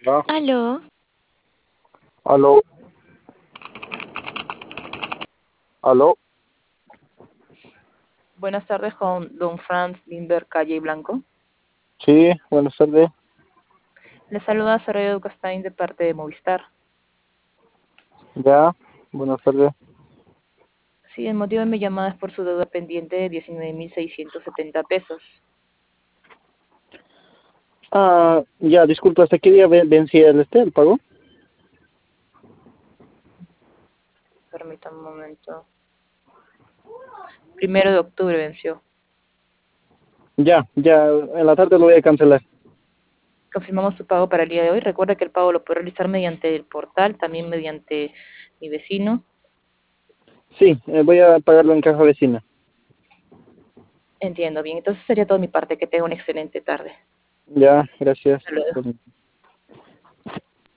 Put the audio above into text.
Ya. Aló, Aló, aló. Buenas tardes con don Franz Lindbergh Calle y Blanco. Sí, buenas tardes. Le saluda Soraya Ducastain de parte de Movistar. Ya, buenas tardes. Sí, el motivo de mi llamada es por su deuda pendiente de 19.670 pesos. Ya, disculpa, ¿hasta qué día vencía el pago? Permítame un momento. 1 de octubre venció. Ya, en la tarde lo voy a cancelar. Confirmamos su pago para el día de hoy. Recuerda que el pago lo puede realizar mediante el portal, también mediante mi vecino. Sí, voy a pagarlo en caja vecina. Entiendo bien. Entonces sería todo mi parte. Que tenga una excelente tarde. Ya, gracias. Hasta luego.